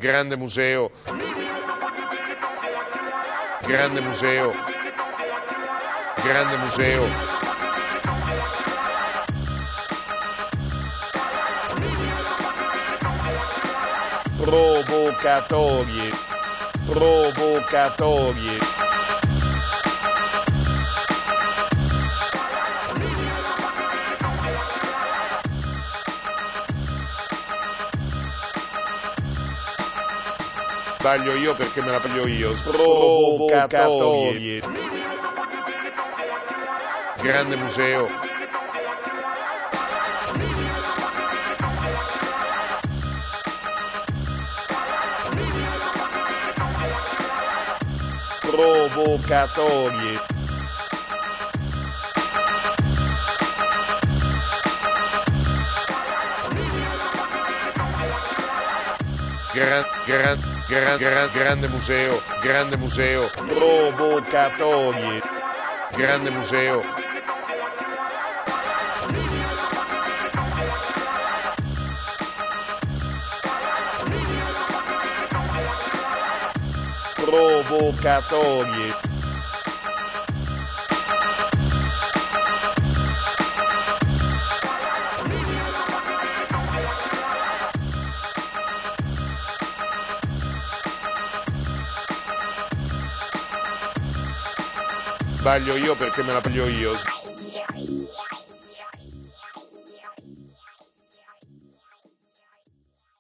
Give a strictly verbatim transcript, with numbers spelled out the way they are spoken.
grande museo, grande museo, grande museo, provocatorie, provocatorie, sbaglio io perché me la piglio io, provocatorie, grande museo, provocatorie, gran, gran, gran, gran, grande museo, grande museo, provocatorie, grande museo, provocatorie, sbaglio io perché me la piglio io.